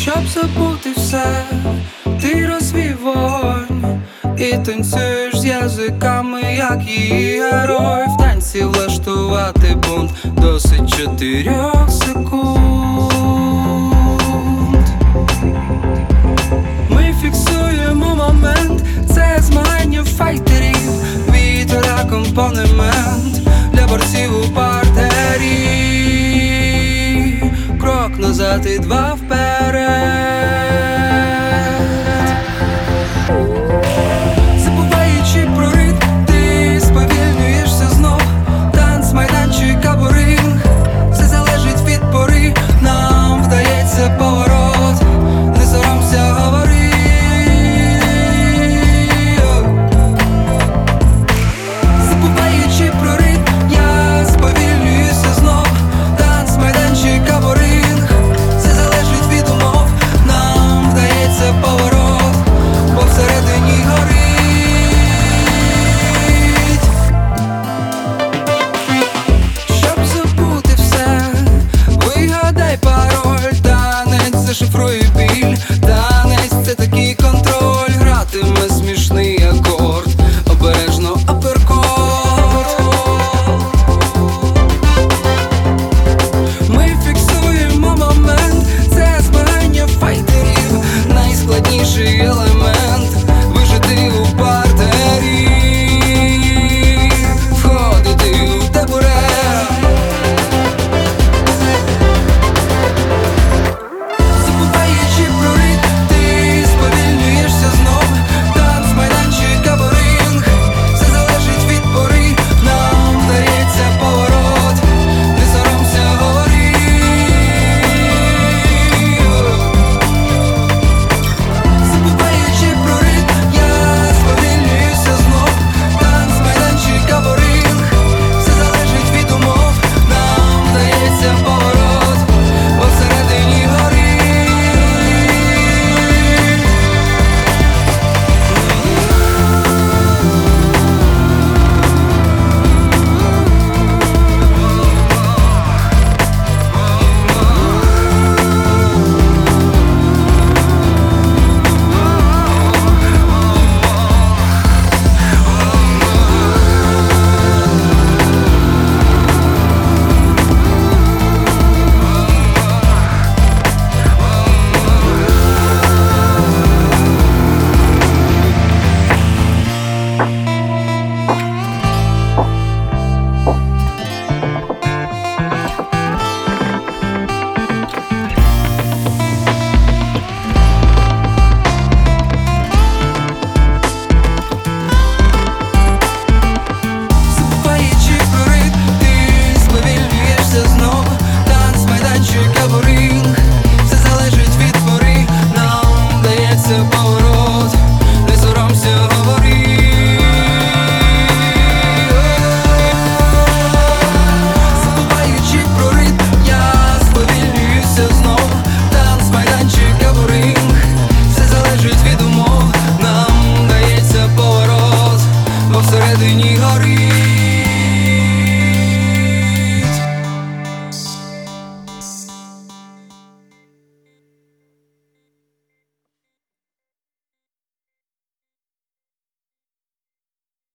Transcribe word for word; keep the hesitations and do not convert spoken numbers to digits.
Щоб забути все, ти розвів вогонь і танцюєш з язиками, як її герой. В танці влаштувати бунт досить чотирьох секунд. Ми фіксуємо момент, це змагання файтерів, вітер акомпанемент для борців у партері. Крок назад і два вперед. Забуваючи про ритм, ти сповільнюєшся знов. Танц, майданчик або ринг, все залежить від пори. Нам вдається поворот, не соромся, говори. Забуваючи про ритм, я сповільнююся знов. Танц, майданчик або ринг, все залежить від умов. Нам вдається поворот, бо всередині горить. Щоб забути все, вигадай пароль, танець зашифруй.